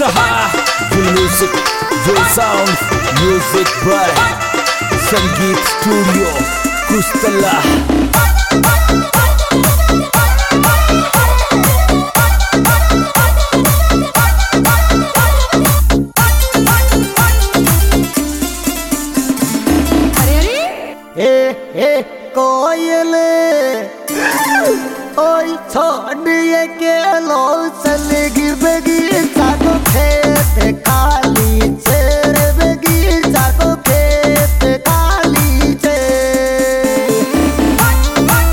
Saha, full music, full sound, music by Sangeet Studio, Kustala. कोयल ओई छोड़िए के लो चलेगी बगीचा को खेत खाली चेर बगीचा को खेत खाली चेर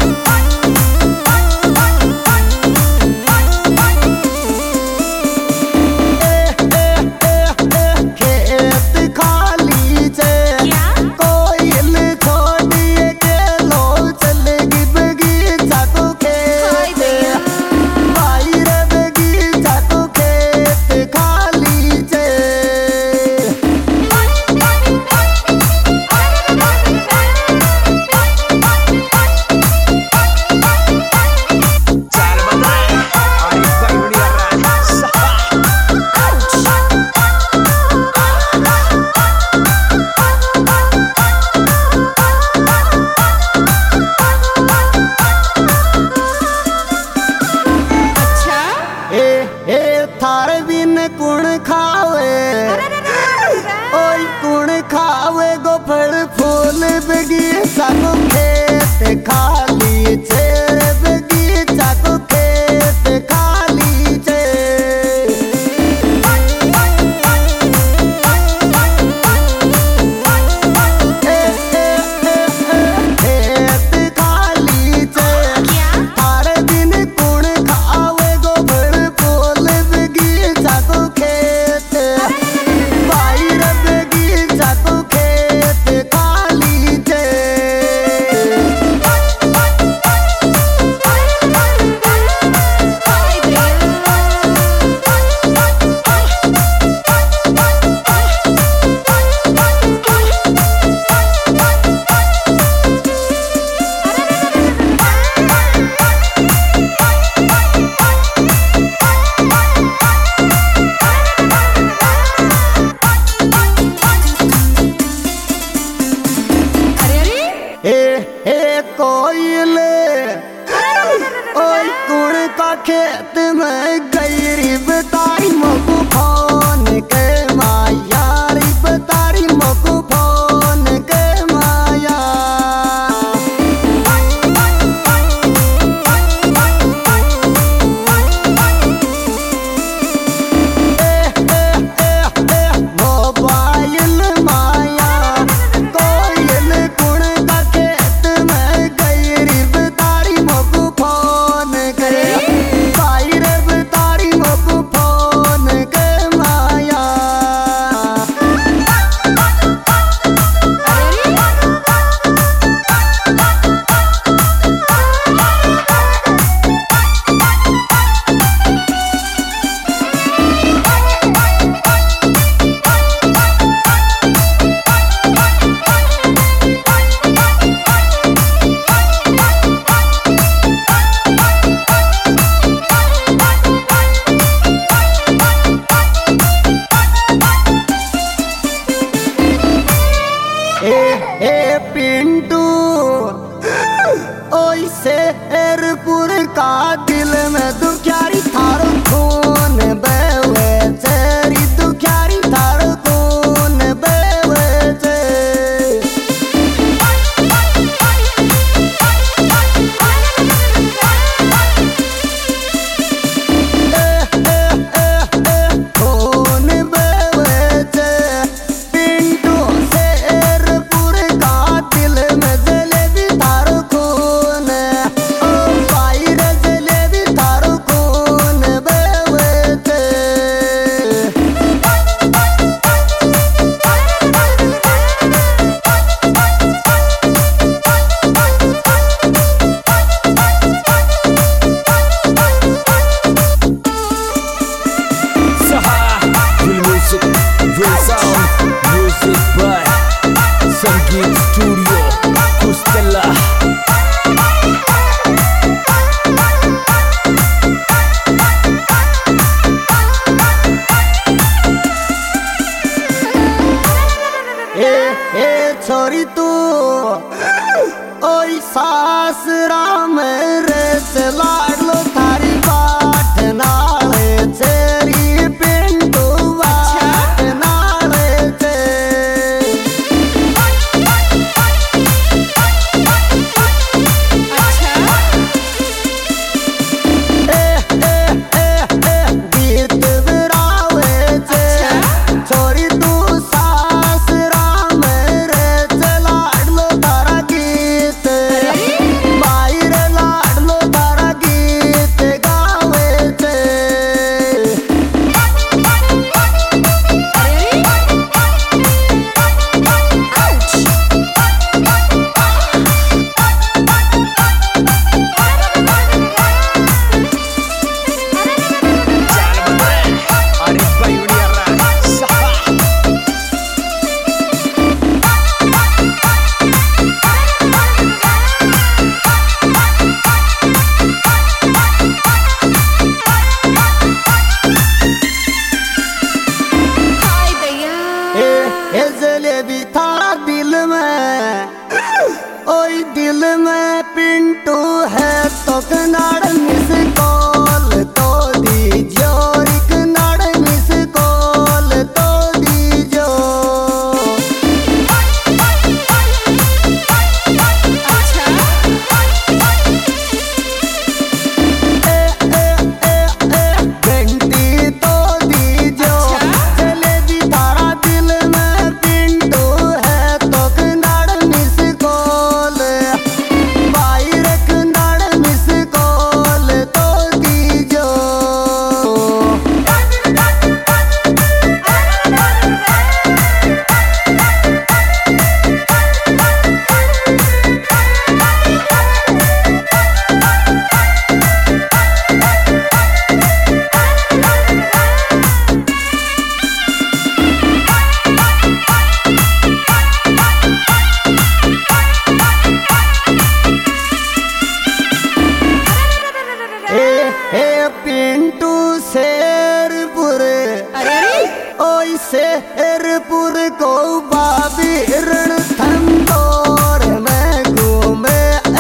शेरपुर को बाबी रणथंबोर में घूमे,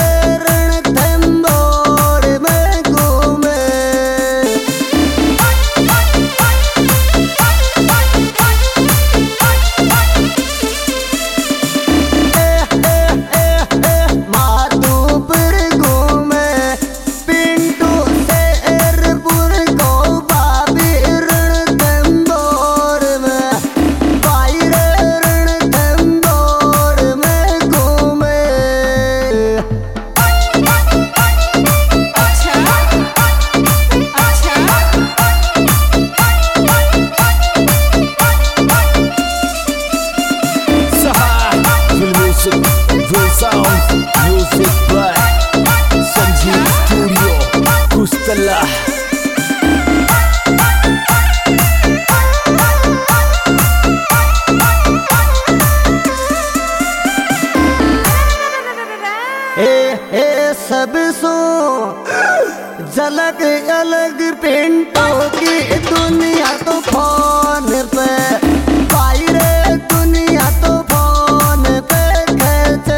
रणथंबोर में घूमे। माधोपुर घूमे, पिंटू शेरपुर को बाबी रणथंबोर में, बाहर रणथंबोर में घूमे। अच्छा अच्छा Full music, full sound, music by Sangeet Studio, Kustala. सब सो झलक अलग पिंटों की दुनिया तो फोन पे, बाहर दुनिया तो फोन पे खेचे।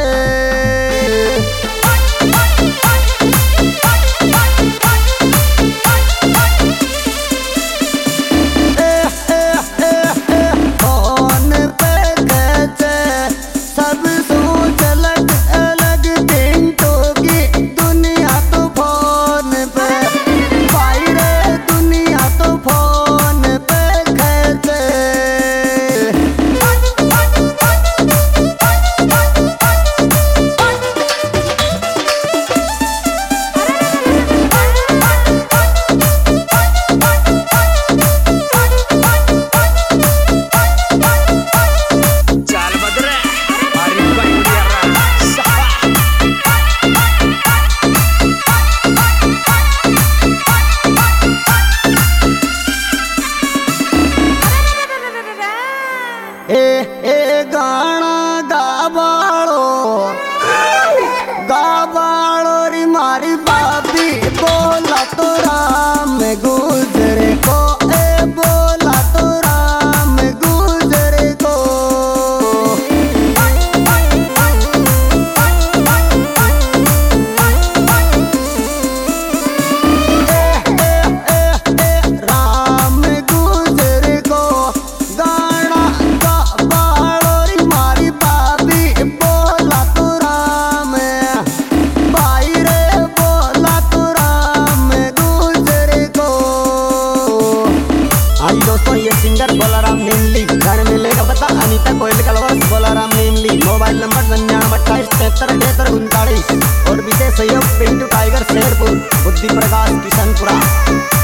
फोन पे खेचे, सब सो झलक अलग पिंटों की दुनिया तो फोन पे, बाहर दुनिया तो फोन पे खेचे। Chal badre, Arif bhai udiara, saha. गाना गावाड़ो री मारी बाबी बोला तो राम गुजरे को, बोला तो राम गुजरे को। राम गुजरे को गाना गावाड़ो री मारी बाबी बोला तो राम, बाहर बोला तो राम गुजरे को। आज दोस्तों ये सिंगर बोलाराम नीमली, गाने में लेगा बता अनीता कोयल कलवर्स बोलाराम नीमली। मोबाइल नंबर 9928737339 और विशेष सहयोग पिंटू टाइगर शेरपुर, बुद्धि प्रकाश किशनपुरा।